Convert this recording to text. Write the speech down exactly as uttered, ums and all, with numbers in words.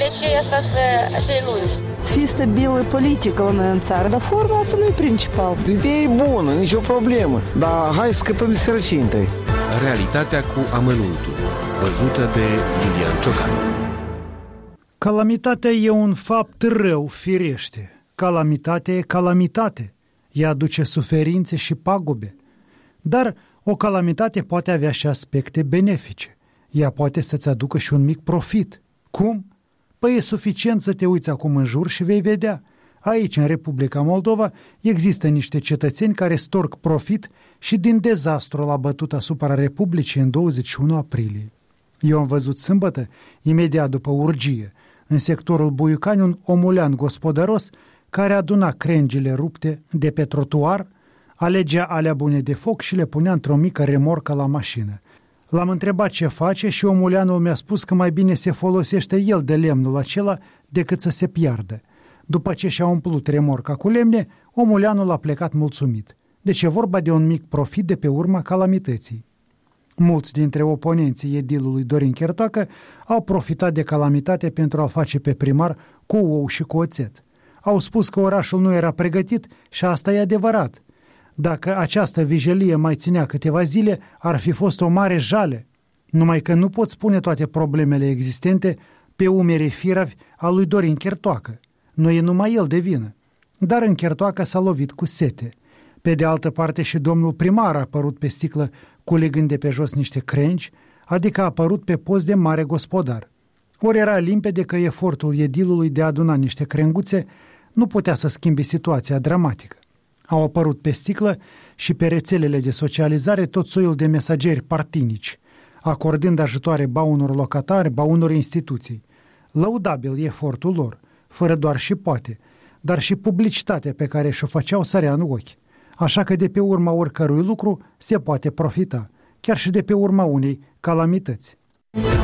ce asta să așa e lungi. Să fie stabilă politică la noi în țară, dar forma asta nu e principal. Ideea e bună, nicio problemă, dar hai să scăpăm de sărăcie întâi. Realitatea cu amănuntul, văzută de Iulian Ciocan. Calamitatea e un fapt rău, firește. Calamitatea e calamitate. Ea aduce suferințe și pagube. Dar o calamitate poate avea și aspecte benefice. Ea poate să-ți aducă și un mic profit. Cum? Păi e suficient să te uiți acum în jur și vei vedea. Aici, în Republica Moldova, există niște cetățeni care storc profit și din dezastru l-a bătut asupra Republicii în douăzeci și unu aprilie. Eu am văzut sâmbătă, imediat după urgie, în sectorul Buiucani, un omulean gospodăros care aduna crengile rupte de pe trotuar, alegea alea bune de foc și le punea într-o mică remorcă la mașină. L-am întrebat ce face și omuleanul mi-a spus că mai bine se folosește el de lemnul acela decât să se piardă. După ce și-a umplut remorca cu lemne, omuleanul a plecat mulțumit. Deci e vorba de un mic profit de pe urma calamității. Mulți dintre oponenții edilului Dorin Chertoacă au profitat de calamitate pentru a-l face pe primar cu ou și cu oțet. Au spus că orașul nu era pregătit și asta e adevărat. Dacă această vijelie mai ținea câteva zile, ar fi fost o mare jale. Numai că nu pot spune toate problemele existente pe umerii firavi a lui Dorin Chertoacă. Nu e numai el de vină. Dar în Chertoacă s-a lovit cu sete. Pe de altă parte și domnul primar a apărut pe sticlă culegând de pe jos niște crengi, adică a apărut pe post de mare gospodar. Ori era limpede că efortul edilului de a aduna niște crenguțe nu putea să schimbe situația dramatică. Au apărut pe sticlă și pe rețelele de socializare tot soiul de mesageri partinici, acordând ajutoare ba unor locatari, ba unor instituții. Lăudabil efortul lor, fără doar și poate, dar și publicitatea pe care și-o făceau sărea în ochi. Așa că de pe urma oricărui lucru se poate profita, chiar și de pe urma unei calamități.